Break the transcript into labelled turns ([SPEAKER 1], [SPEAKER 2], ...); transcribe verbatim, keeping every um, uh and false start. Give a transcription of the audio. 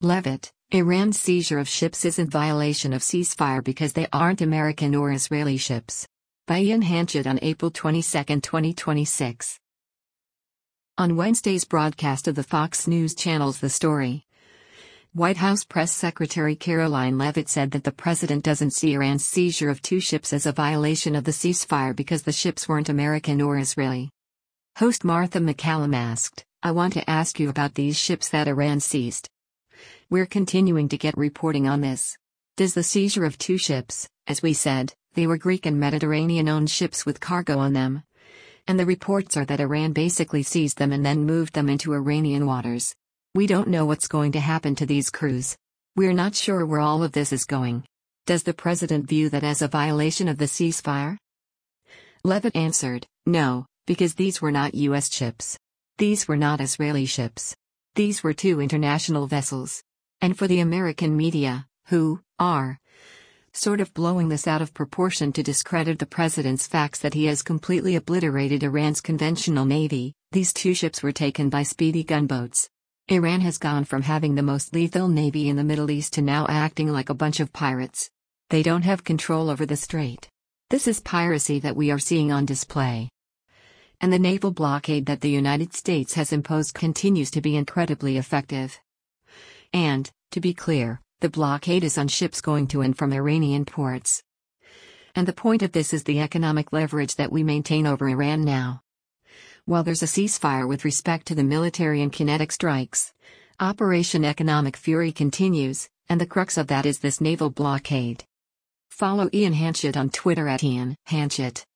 [SPEAKER 1] Levitt, Iran's seizure of ships isn't violation of ceasefire because they aren't American or Israeli ships. By Ian Hanchett on April twenty-second, twenty twenty-six. On Wednesday's broadcast of the Fox News Channel's The Story, White House Press Secretary Karoline Leavitt said that the president doesn't see Iran's seizure of two ships as a violation of the ceasefire because the ships weren't American or Israeli. Host Martha MacCallum asked, "I want to ask you about these ships that Iran seized. We're continuing to get reporting on this. Does the seizure of two ships, as we said, they were Greek and Mediterranean-owned ships with cargo on them. And the reports are that Iran basically seized them and then moved them into Iranian waters. We don't know what's going to happen to these crews. We're not sure where all of this is going. Does the president view that as a violation of the ceasefire?" Leavitt answered, "No, because these were not U S ships. These were not Israeli ships. These were two international vessels. And for the American media, who are sort of blowing this out of proportion to discredit the president's facts that he has completely obliterated Iran's conventional navy, these two ships were taken by speedy gunboats. Iran has gone from having the most lethal navy in the Middle East to now acting like a bunch of pirates. They don't have control over the strait. This is piracy that we are seeing on display. And the naval blockade that the United States has imposed continues to be incredibly effective. And, to be clear, the blockade is on ships going to and from Iranian ports. And the point of this is the economic leverage that we maintain over Iran now. While there's a ceasefire with respect to the military and kinetic strikes, Operation Economic Fury continues, and the crux of that is this naval blockade." Follow Ian Hanchett on Twitter at Ian Hanchett.